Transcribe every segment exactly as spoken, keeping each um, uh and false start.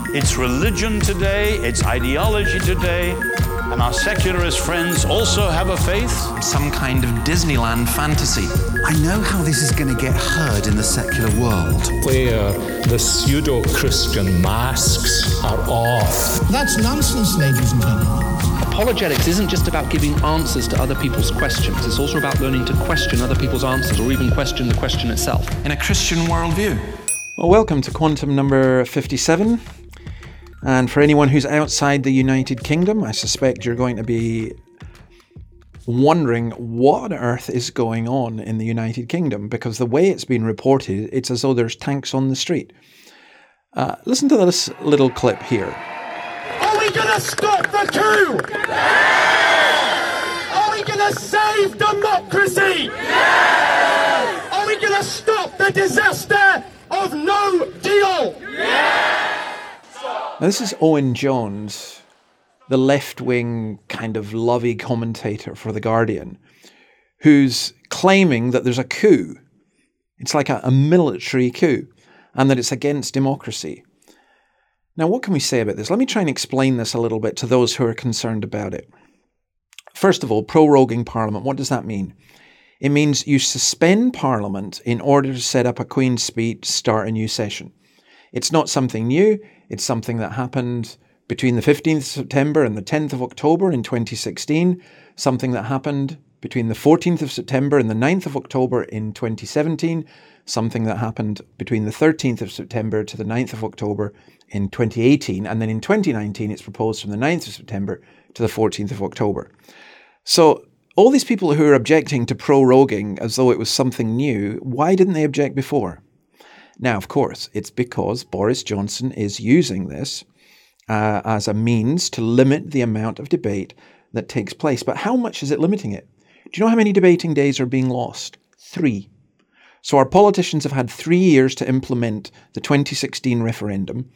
It's religion today, it's ideology today, and our secularist friends also have a faith. Some kind of Disneyland fantasy. I know how this is going to get heard in the secular world. Where the pseudo-Christian masks are off. That's nonsense, ladies and gentlemen. Apologetics isn't just about giving answers to other people's questions. It's also about learning to question other people's answers, or even question the question itself. In a Christian worldview. Well, welcome to Quantum number fifty-seven. And for anyone who's outside the United Kingdom, I suspect you're going to be wondering what on earth is going on in the United Kingdom, because the way it's been reported, it's as though there's tanks on the street. Uh, listen to this little clip here. Are we going to stop the coup? Yeah! Are we going to save democracy? Yeah! Are we going to stop the disaster of no deal? Yeah! Now, this is Owen Jones, the left-wing kind of lovey commentator for The Guardian, who's claiming that there's a coup. It's like a, a military coup, and that it's against democracy. Now, what can we say about this? Let me try and explain this a little bit to those who are concerned about it. First of all, proroguing Parliament, what does that mean? It means you suspend Parliament in order to set up a Queen's speech, start a new session. It's not something new. It's something that happened between the fifteenth of September and the tenth of October in twenty sixteen, something that happened between the fourteenth of September and the ninth of October in twenty seventeen, something that happened between the thirteenth of September to the ninth of October in twenty eighteen, and then in twenty nineteen it's proposed from the ninth of September to the fourteenth of October. So all these people who are objecting to proroguing as though it was something new, why didn't they object before? Now, of course, it's because Boris Johnson is using this uh, as a means to limit the amount of debate that takes place. But how much is it limiting it? Do you know how many debating days are being lost? Three. So our politicians have had three years to implement the twenty sixteen referendum,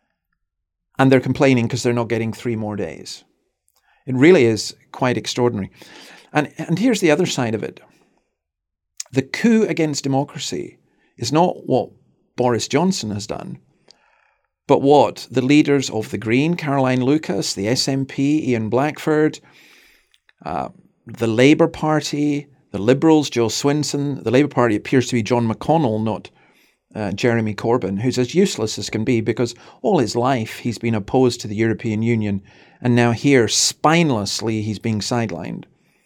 and they're complaining because they're not getting three more days. It really is quite extraordinary. And, and here's the other side of it. The coup against democracy is not what Boris Johnson has done, but what the leaders of the Green, Caroline Lucas, the S N P, Ian Blackford, uh, the Labour Party, the Liberals, Joe Swinson, the Labour Party appears to be John McConnell, not uh, Jeremy Corbyn, who's as useless as can be because all his life he's been opposed to the European Union, and now here, spinelessly, he's being sidelined.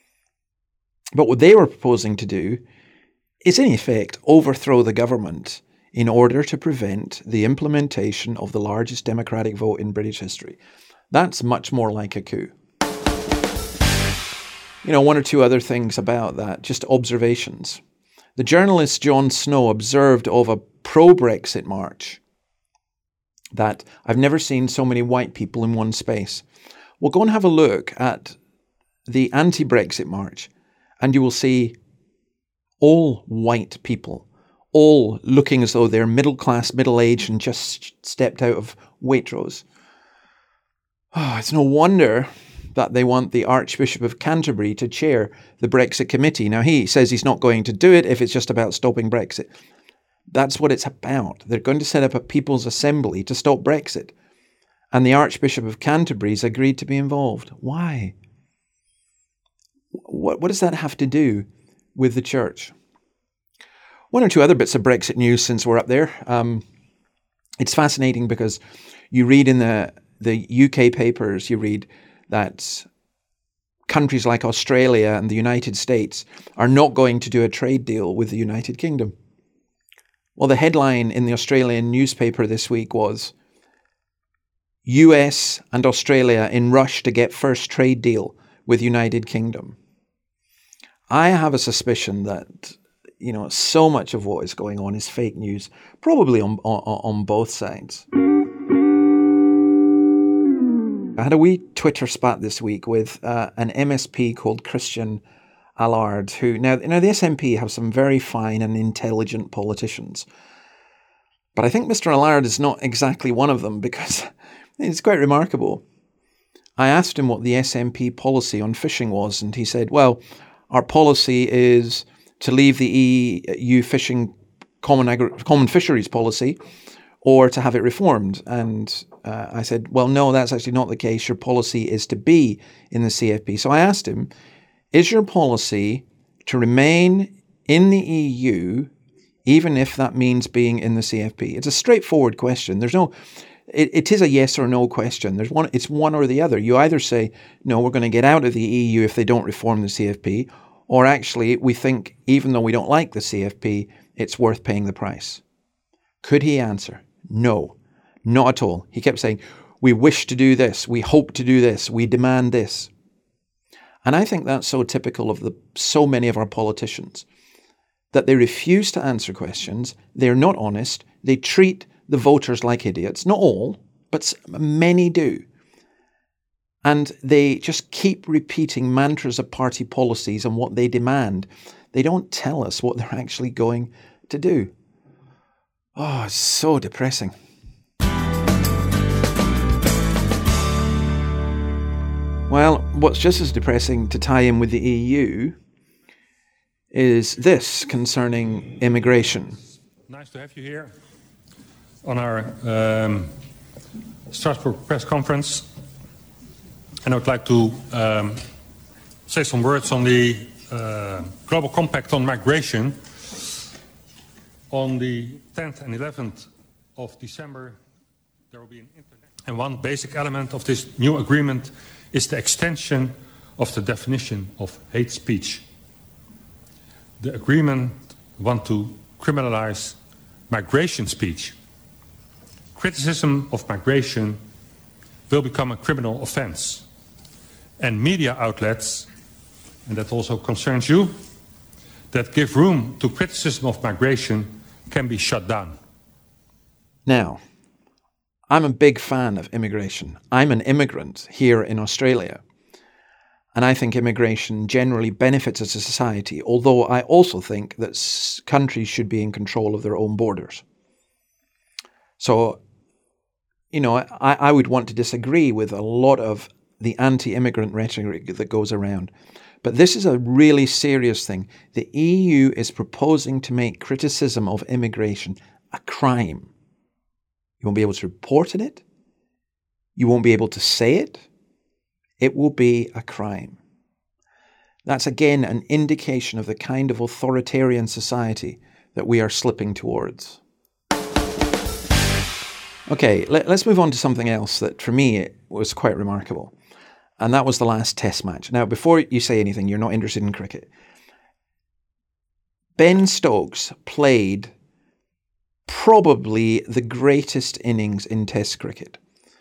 But what they were proposing to do is, in effect, overthrow the government in order to prevent the implementation of the largest democratic vote in British history. That's much more like a coup. You know, one or two other things about that, just observations. The journalist Jon Snow observed of a pro-Brexit march that I've never seen so many white people in one space. Well, go and have a look at the anti-Brexit march, and you will see all white people, all looking as though they're middle-class, middle-aged, and just stepped out of Waitrose. Oh, it's no wonder that they want the Archbishop of Canterbury to chair the Brexit committee. Now, he says he's not going to do it if it's just about stopping Brexit. That's what it's about. They're going to set up a People's Assembly to stop Brexit. And the Archbishop of Canterbury's agreed to be involved. Why? What, what does that have to do with the church? One or two other bits of Brexit news since we're up there. Um, it's fascinating because you read in the, the U K papers, you read that countries like Australia and the United States are not going to do a trade deal with the United Kingdom. Well, the headline in the Australian newspaper this week was U S and Australia in rush to get first trade deal with United Kingdom. I have a suspicion that, you know, so much of what is going on is fake news, probably on, on, on both sides. I had a wee Twitter spat this week with uh, an M S P called Christian Allard, who, now, you know, the S N P have some very fine and intelligent politicians. But I think Mister Allard is not exactly one of them, because it's quite remarkable. I asked him what the S N P policy on fishing was, and he said, well, our policy is to leave the E U fishing common, agri- common fisheries policy, or to have it reformed. And uh, I said, well, no, that's actually not the case. Your policy is to be in the C F P. So I asked him, is your policy to remain in the E U, even if that means being in the C F P? It's a straightforward question. There's no, it, it is a yes or no question. There's one, it's one or the other. You either say, no, we're going to get out of the E U if they don't reform the C F P, or actually we think, even though we don't like the C F P, it's worth paying the price. Could he answer? No, not at all. He kept saying, we wish to do this, we hope to do this, we demand this. And I think that's so typical of the so many of our politicians, that they refuse to answer questions, they're not honest, they treat the voters like idiots. Not all, but many do. And they just keep repeating mantras of party policies and what they demand. They don't tell us what they're actually going to do. Oh, it's so depressing. Well, what's just as depressing to tie in with the E U is this concerning immigration. Nice to have you here on our um, Strasbourg press conference. And I would like to um, say some words on the uh, Global Compact on Migration. On the tenth and eleventh of December, there will be an internet. And one basic element of this new agreement is the extension of the definition of hate speech. The agreement wants to criminalize migration speech. Criticism of migration will become a criminal offense. And media outlets, and that also concerns you, that give room to criticism of migration can be shut down. Now, I'm a big fan of immigration. I'm an immigrant here in Australia. And I think immigration generally benefits a society, although I also think that countries should be in control of their own borders. So, you know, I, I would want to disagree with a lot of the anti-immigrant rhetoric that goes around. But this is a really serious thing. The E U is proposing to make criticism of immigration a crime. You won't be able to report it. You won't be able to say it. It will be a crime. That's again an indication of the kind of authoritarian society that we are slipping towards. Okay, let, let's move on to something else that for me it was quite remarkable. And that was the last test match. Now, before you say anything, you're not interested in cricket. Ben Stokes played probably the greatest innings in Test cricket.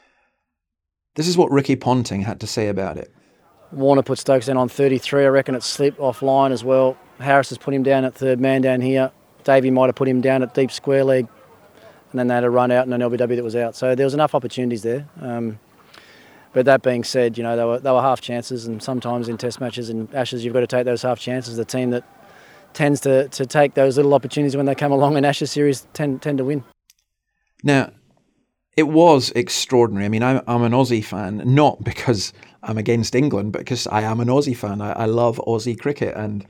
This is what Ricky Ponting had to say about it. Warner put Stokes in on thirty-three. I reckon it slipped offline as well. Harris has put him down at third man down here. Davey might have put him down at deep square leg. And then they had a run out and an L B W that was out. So there was enough opportunities there. Um, But that being said, you know, they were they were half chances, and sometimes in Test matches and Ashes, you've got to take those half chances. The team that tends to, to take those little opportunities when they come along in Ashes series tend tend to win. Now, it was extraordinary. I mean, I'm, I'm an Aussie fan, not because I'm against England, but because I am an Aussie fan. I, I love Aussie cricket, and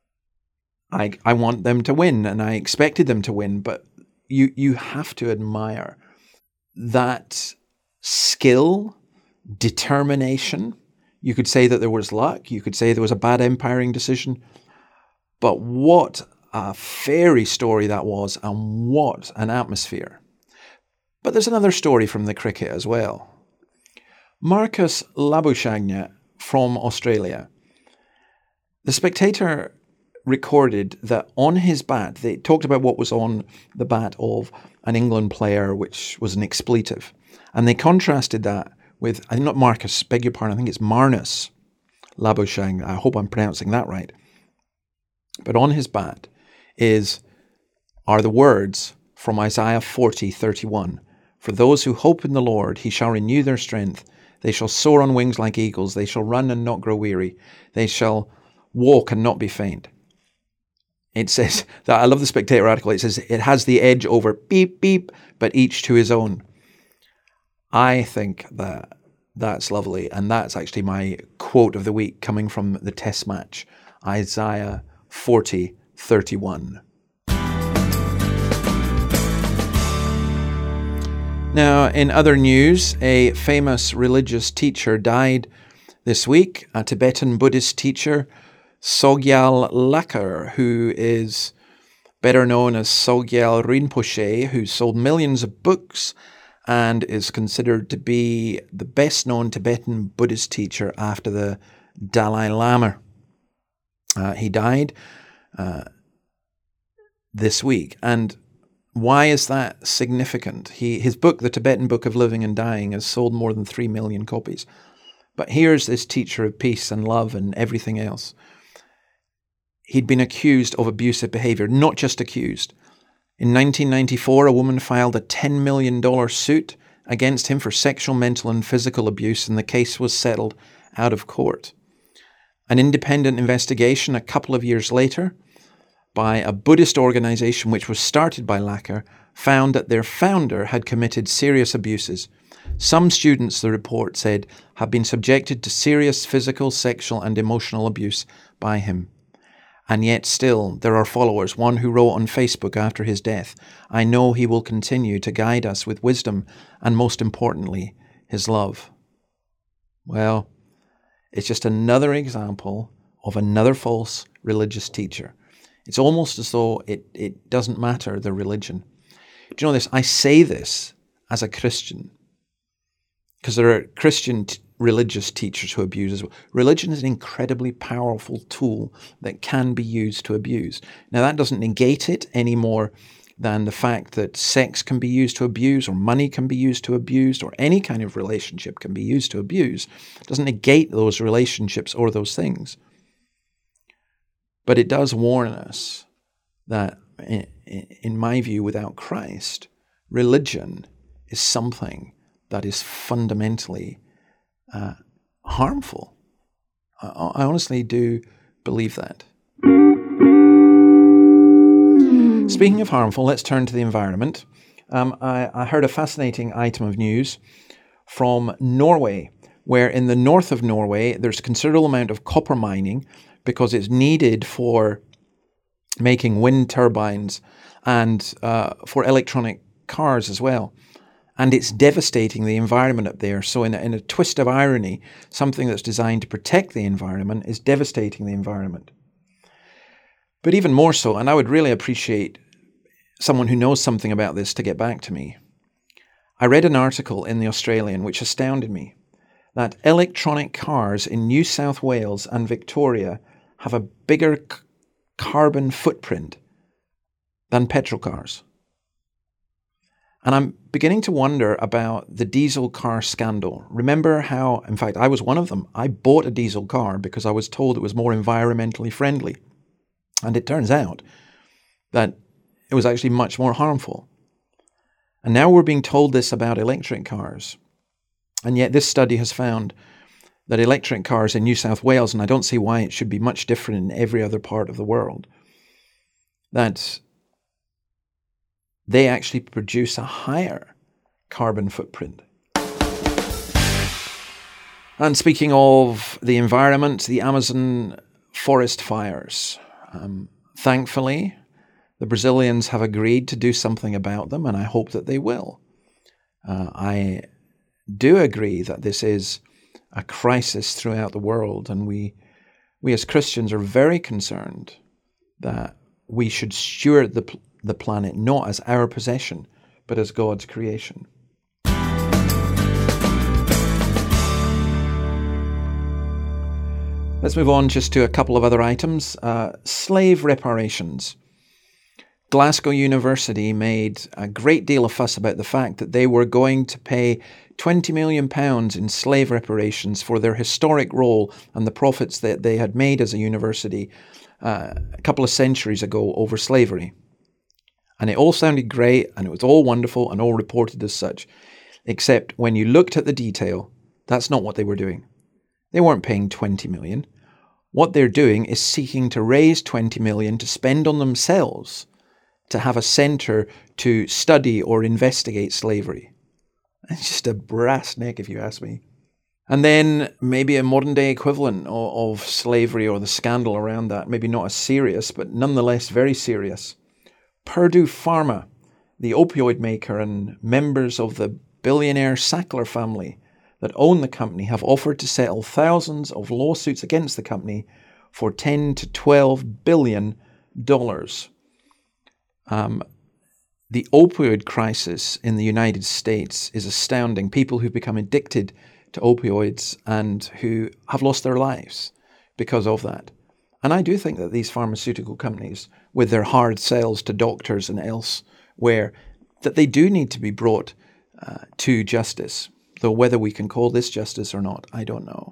I I want them to win, and I expected them to win. But you you have to admire that skill, determination. You could say that there was luck. You could say there was a bad umpiring decision. But what a fairy story that was, and what an atmosphere. But there's another story from the cricket as well. Marcus Labuschagne from Australia. The Spectator recorded that on his bat, they talked about what was on the bat of an England player, which was an expletive. And they contrasted that with, I think not Marcus, beg your pardon, I think it's Marnus Labuschagne. I hope I'm pronouncing that right. But on his bat is are the words from Isaiah forty thirty-one. For those who hope in the Lord, he shall renew their strength. They shall soar on wings like eagles. They shall run and not grow weary. They shall walk and not be faint. It says, that I love the Spectator article, it says, it has the edge over beep, beep, but each to his own. I think that that's lovely. And that's actually my quote of the week coming from the Test match. Isaiah forty thirty-one. Now, in other news, a famous religious teacher died this week, a Tibetan Buddhist teacher, Sogyal Lakar, who is better known as Sogyal Rinpoche, who sold millions of books and is considered to be the best-known Tibetan Buddhist teacher after the Dalai Lama. Uh, he died uh, this week, and why is that significant? He, his book, The Tibetan Book of Living and Dying, has sold more than three million copies. But here's this teacher of peace and love and everything else. He'd been accused of abusive behavior, not just accused. In nineteen ninety-four, a woman filed a ten million dollars suit against him for sexual, mental, and physical abuse, and the case was settled out of court. An independent investigation a couple of years later by a Buddhist organization which was started by Lakar found that their founder had committed serious abuses. Some students, the report said, have been subjected to serious physical, sexual, and emotional abuse by him. And yet still, there are followers, one who wrote on Facebook after his death, "I know he will continue to guide us with wisdom and, most importantly, his love." Well, it's just another example of another false religious teacher. It's almost as though it, it doesn't matter, the religion. Do you know this? I say this as a Christian because there are Christian t- religious teachers who abuse as well. Religion is an incredibly powerful tool that can be used to abuse. Now, that doesn't negate it any more than the fact that sex can be used to abuse, or money can be used to abuse, or any kind of relationship can be used to abuse. It doesn't negate those relationships or those things. But it does warn us that, in my view, without Christ, religion is something that is fundamentally uh, harmful. I, I honestly do believe that. Speaking of harmful, let's turn to the environment. Um, I, I heard a fascinating item of news from Norway, where in the north of Norway, there's a considerable amount of copper mining because it's needed for making wind turbines and uh, for electronic cars as well. And it's devastating the environment up there. So in a, in a twist of irony, something that's designed to protect the environment is devastating the environment. But even more so, and I would really appreciate someone who knows something about this to get back to me. I read an article in The Australian which astounded me, that electronic cars in New South Wales and Victoria have a bigger c- carbon footprint than petrol cars. And I'm beginning to wonder about the diesel car scandal. Remember how, in fact, I was one of them. I bought a diesel car because I was told it was more environmentally friendly. And it turns out that it was actually much more harmful. And now we're being told this about electric cars. And yet this study has found that electric cars in New South Wales, and I don't see why it should be much different in every other part of the world, that they actually produce a higher carbon footprint. And speaking of the environment, the Amazon forest fires. Um, thankfully, the Brazilians have agreed to do something about them, and I hope that they will. Uh, I do agree that this is a crisis throughout the world, and we, we as Christians are very concerned that we should steward the the planet not as our possession, but as God's creation. Let's move on just to a couple of other items. Uh, slave reparations. Glasgow University made a great deal of fuss about the fact that they were going to pay twenty million pounds in slave reparations for their historic role and the profits that they had made as a university uh, a couple of centuries ago over slavery. And it all sounded great, and it was all wonderful and all reported as such. Except when you looked at the detail, that's not what they were doing. They weren't paying twenty million. What they're doing is seeking to raise twenty million to spend on themselves, to have a centre to study or investigate slavery. It's just a brass neck, if you ask me. And then maybe a modern day equivalent of, of slavery or the scandal around that, maybe not as serious, but nonetheless very serious. Purdue Pharma the opioid maker and members of the billionaire Sackler family that own the company have offered to settle thousands of lawsuits against the company for ten to twelve billion dollars. Um, the opioid crisis in the United States is astounding. People who've become addicted to opioids and who have lost their lives because of that. And I do think that these pharmaceutical companies, with their hard sales to doctors and elsewhere, that they do need to be brought uh, to justice. Though whether we can call this justice or not, I don't know.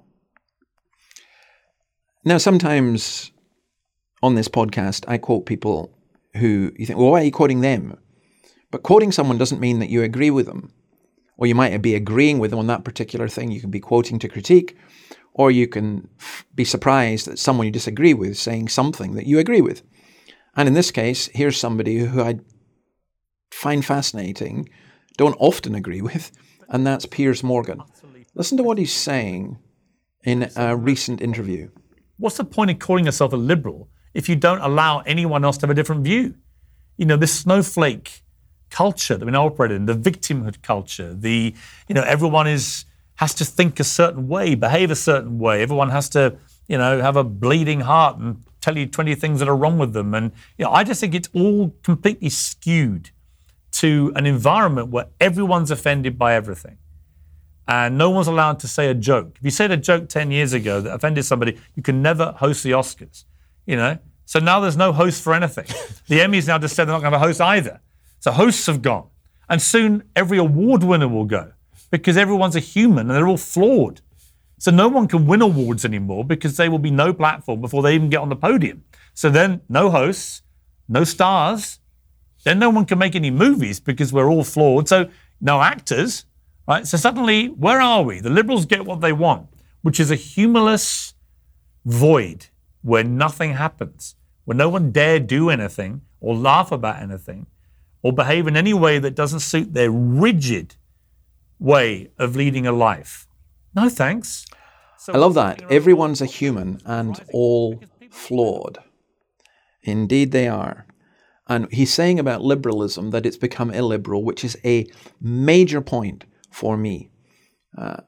Now, sometimes on this podcast, I quote people who you think, well, why are you quoting them? But quoting someone doesn't mean that you agree with them. Or you might be agreeing with them on that particular thing. You can be quoting to critique, or you can f- be surprised that someone you disagree with is saying something that you agree with. And in this case, here's somebody who I find fascinating, don't often agree with, and that's Piers Morgan. Listen to what he's saying in a recent interview. What's the point of calling yourself a liberal if you don't allow anyone else to have a different view? You know, this snowflake culture that we now operate in, the victimhood culture, the, you know, everyone is has to think a certain way, behave a certain way. Everyone has to, you know, have a bleeding heart and tell you twenty things that are wrong with them. And, you know, I just think it's all completely skewed to an environment where everyone's offended by everything. And no one's allowed to say a joke. If you said a joke ten years ago that offended somebody, you can never host the Oscars, you know? So now there's no host for anything. The Emmys now just said they're not going to have a host either. So hosts have gone. And soon every award winner will go because everyone's a human and they're all flawed. So no one can win awards anymore because there will be no platform before they even get on the podium. So then no hosts, no stars, then no one can make any movies because we're all flawed. So no actors, right? So suddenly, where are we? The Liberals get what they want, which is a humorless void where nothing happens, where no one dare do anything or laugh about anything or behave in any way that doesn't suit their rigid way of leading a life. No thanks. So I love that. Everyone's a human and all flawed. Indeed they are. And he's saying about liberalism that it's become illiberal, which is a major point for me. Uh,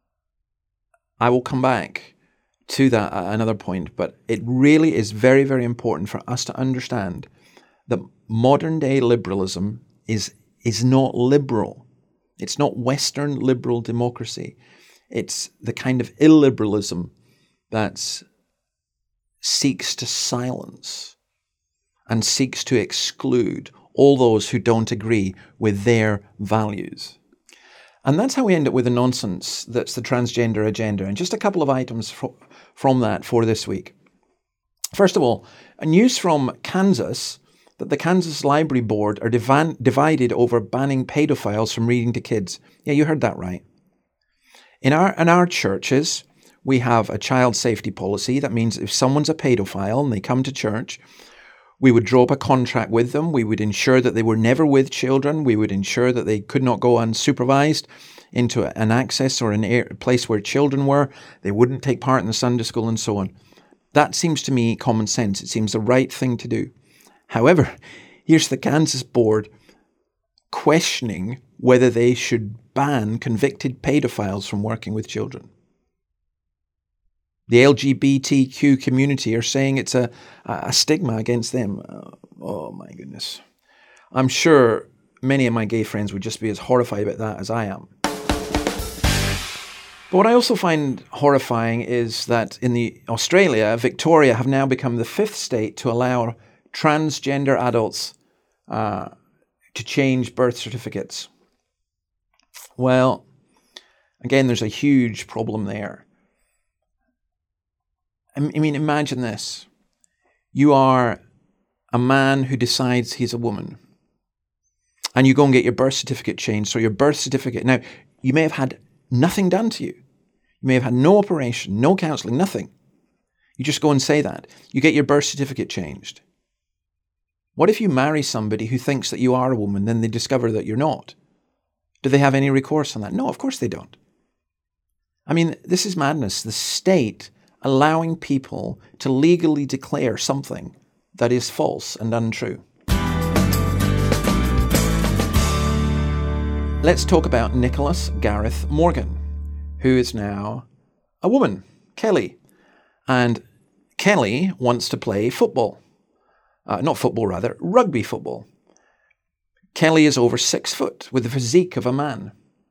I will come back to that at another point, but it really is very, very important for us to understand that modern day liberalism is, is not liberal. It's not Western liberal democracy. It's the kind of illiberalism that seeks to silence and seeks to exclude all those who don't agree with their values. And that's how we end up with the nonsense that's the transgender agenda. And just a couple of items fro- from that for this week. First of all, a news from Kansas that the Kansas Library Board are divan- divided over banning pedophiles from reading to kids. Yeah, you heard that right. In our in our churches, we have a child safety policy. That means if someone's a pedophile and they come to church, we would draw up a contract with them. We would ensure that they were never with children. We would ensure that they could not go unsupervised into an access or an air, place where children were. They wouldn't take part in the Sunday school and so on. That seems to me common sense. It seems the right thing to do. However, here's the Kansas board questioning whether they should ban convicted pedophiles from working with children. The L G B T Q community are saying it's a, a stigma against them. Oh, oh my goodness. I'm sure many of my gay friends would just be as horrified about that as I am. But what I also find horrifying is that in the Australia, Victoria have now become the fifth state to allow transgender adults uh, to change birth certificates. Well, again, there's a huge problem there. I mean, imagine this. You are a man who decides he's a woman, and you go and get your birth certificate changed. So your birth certificate, now, you may have had nothing done to you. You may have had no operation, no counselling, nothing. You just go and say that. You get your birth certificate changed. What if you marry somebody who thinks that you are a woman, then they discover that you're not? Do they have any recourse on that? No, of course they don't. I mean, this is madness. The state allowing people to legally declare something that is false and untrue. Let's talk about Nicholas Gareth Morgan, who is now a woman, Kelly. And Kelly wants to play football. Uh, not football, rather, rugby football. Kelly is over six foot with the physique of a man.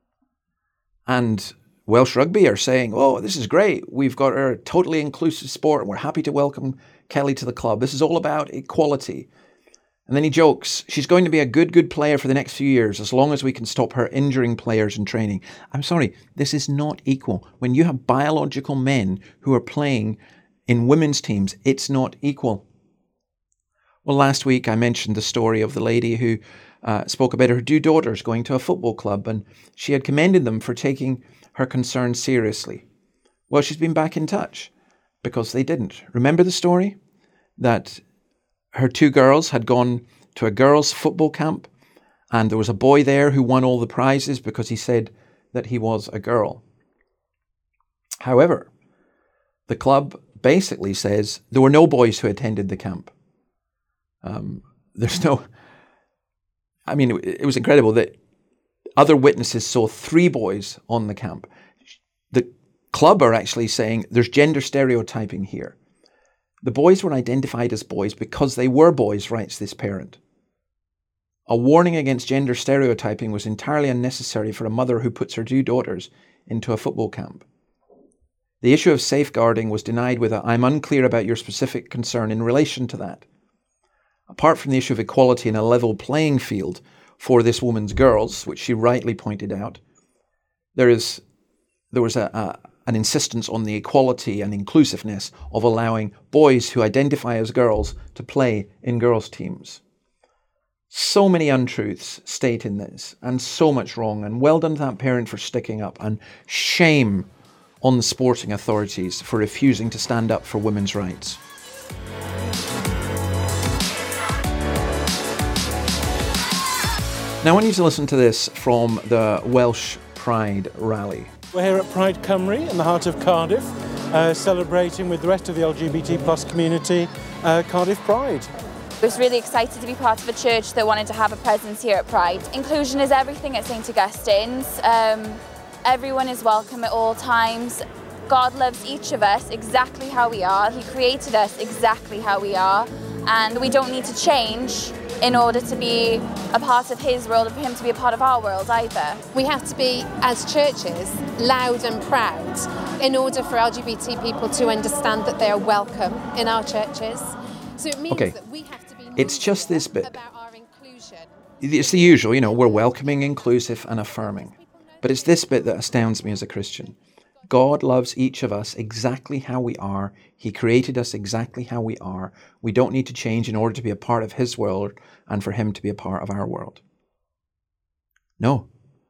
And Welsh Rugby are saying, oh, this is great. We've got a totally inclusive sport and we're happy to welcome Kelly to the club. This is all about equality. And then he jokes, she's going to be a good, good player for the next few years as long as we can stop her injuring players in training. I'm sorry, this is not equal. When you have biological men who are playing in women's teams, it's not equal. Well, last week I mentioned the story of the lady who uh, spoke about her two daughters going to a football club, and she had commended them for taking her concerns seriously. Well, she's been back in touch because they didn't. Remember the story? That her two girls had gone to a girls' football camp, and there was a boy there who won all the prizes because he said that he was a girl. However, the club basically says there were no boys who attended the camp. Um, there's no... I mean, it, it was incredible that other witnesses saw three boys on the camp. The club are actually saying there's gender stereotyping here. The boys were identified as boys because they were boys, writes this parent. A warning against gender stereotyping was entirely unnecessary for a mother who puts her two daughters into a football camp. The issue of safeguarding was denied with a, I'm unclear about your specific concern in relation to that. Apart from the issue of equality and a level playing field for this woman's girls, which she rightly pointed out, there is there was a, a an insistence on the equality and inclusiveness of allowing boys who identify as girls to play in girls' teams. So many untruths state in this, and so much wrong, and well done to that parent for sticking up, and shame on the sporting authorities for refusing to stand up for women's rights. Now I want you to listen to this from the Welsh Pride rally. We're here at Pride Cymru in the heart of Cardiff, uh, celebrating with the rest of the L G B T plus community uh, Cardiff Pride. I was really excited to be part of a church that wanted to have a presence here at Pride. Inclusion is everything at Saint Augustine's. Um, everyone is welcome at all times. God loves each of us exactly how we are. He created us exactly how we are, and we don't need to change in order to be a part of his world, or for him to be a part of our world either. We have to be, as churches, loud and proud in order for L G B T people to understand that they are welcome in our churches. So it means okay. that we have to be it's just this bit. about our inclusion. It's the usual, you know, we're welcoming, inclusive and affirming. But it's this bit that astounds me as a Christian. God loves each of us exactly how we are. He created us exactly how we are. We don't need to change in order to be a part of his world and for him to be a part of our world. No.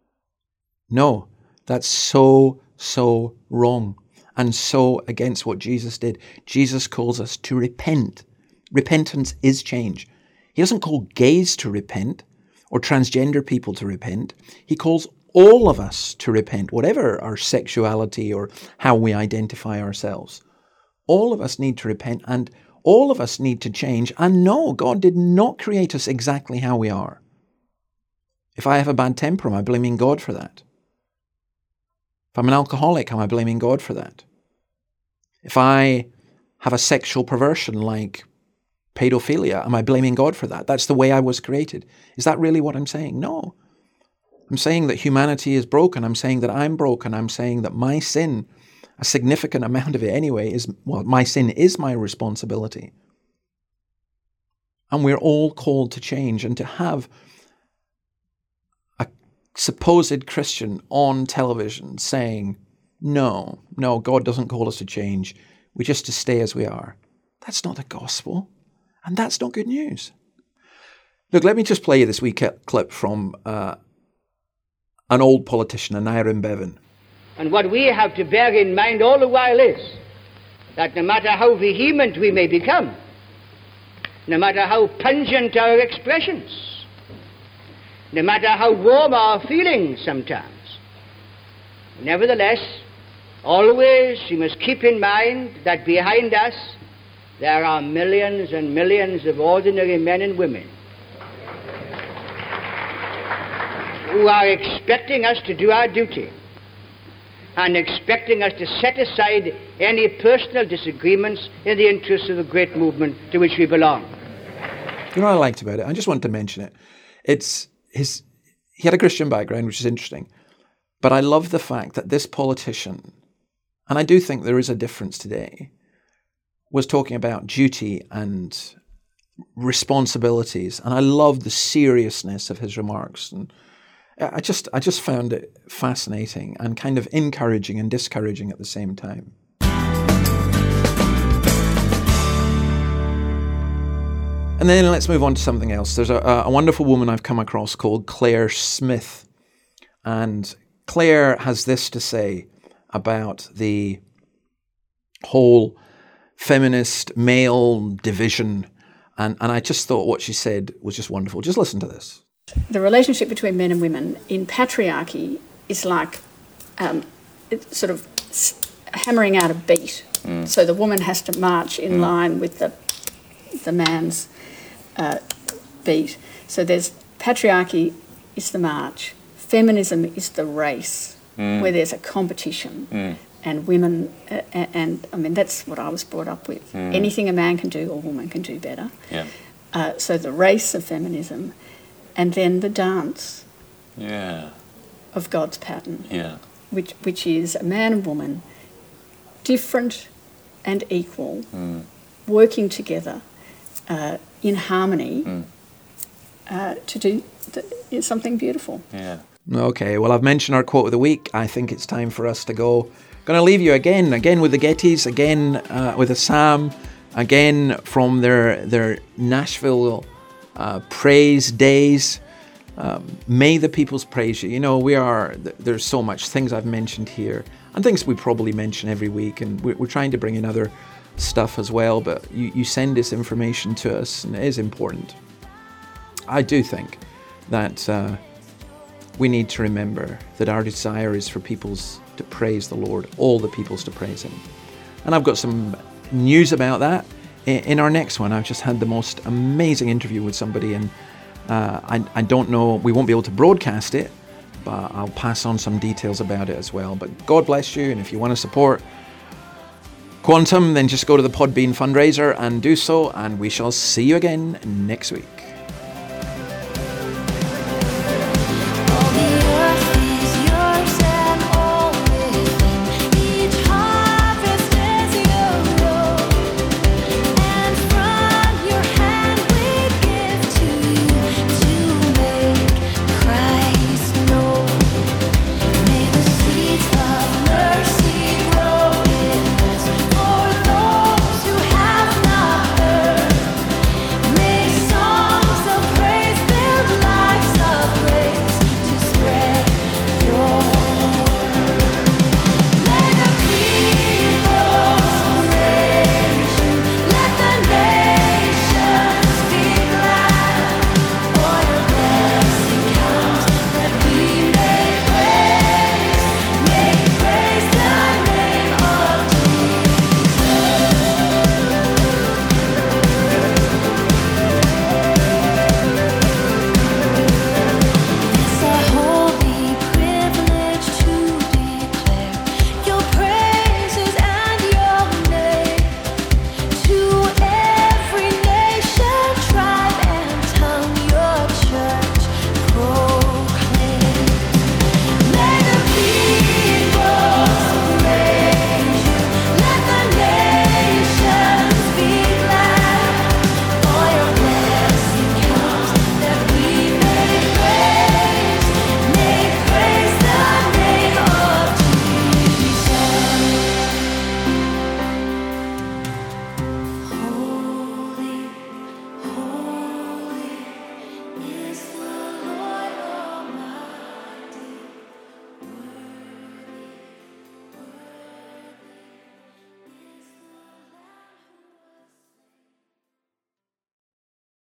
No. That's so, so wrong and so against what Jesus did. Jesus calls us to repent. Repentance is change. He doesn't call gays to repent or transgender people to repent. He calls all of us to repent, whatever our sexuality or how we identify ourselves. All of us need to repent, and all of us need to change. And no, God did not create us exactly how we are. If I have a bad temper, am I blaming God for that? If I'm an alcoholic, am I blaming God for that? If I have a sexual perversion like pedophilia, am I blaming God for that? That's the way I was created. Is that really what I'm saying? No. I'm saying that humanity is broken. I'm saying that I'm broken. I'm saying that my sin, a significant amount of it anyway, is, well, my sin is my responsibility. And we're all called to change, and to have a supposed Christian on television saying, no, no, God doesn't call us to change. We just to stay as we are. That's not the gospel. And that's not good news. Look, let me just play you this wee clip from uh, an old politician, Aneurin Bevan. And what we have to bear in mind all the while is that no matter how vehement we may become, no matter how pungent our expressions, no matter how warm our feelings sometimes, nevertheless, always we must keep in mind that behind us there are millions and millions of ordinary men and women who are expecting us to do our duty and expecting us to set aside any personal disagreements in the interests of the great movement to which we belong. You know what I liked about it? I just wanted to mention it. It's his. He had a Christian background, which is interesting. But I love the fact that this politician, and I do think there is a difference today, was talking about duty and responsibilities. And I love the seriousness of his remarks. And I just, I just found it fascinating and kind of encouraging and discouraging at the same time. And then let's move on to something else. There's a, a wonderful woman I've come across called Claire Smith. And Claire has this to say about the whole feminist male division. And, and I just thought what she said was just wonderful. Just listen to this. The relationship between men and women in patriarchy is like um, it's sort of hammering out a beat. Mm. So the woman has to march in mm. line with the the man's uh, beat. So there's patriarchy is the march, feminism is the race, mm. where there's a competition, mm. and women, uh, and, and I mean that's what I was brought up with. Mm. Anything a man can do, a woman can do better. Yeah. Uh, so the race of feminism, and then the dance. Yeah. Of God's pattern. Yeah. Which which is a man and woman, different and equal, mm. working together uh, in harmony mm. uh, to do th- something beautiful. Yeah. Okay, well, I've mentioned our quote of the week. I think it's time for us to go. Going to leave you again, again with the Gettys, again uh, with a psalm, again from their their Nashville uh, praise days. Um, may the peoples praise you. You know, we are, there's so much things I've mentioned here and things we probably mention every week, and we're, we're trying to bring in other stuff as well, but you, you send this information to us and it is important. I do think that uh, we need to remember that our desire is for peoples to praise the Lord, all the peoples to praise Him. And I've got some news about that in, in our next one. I've just had the most amazing interview with somebody, and Uh, I, I don't know, we won't be able to broadcast it, but I'll pass on some details about it as well. But God bless you, and if you want to support Quantum, then just go to the Podbean fundraiser and do so, and we shall see you again next week.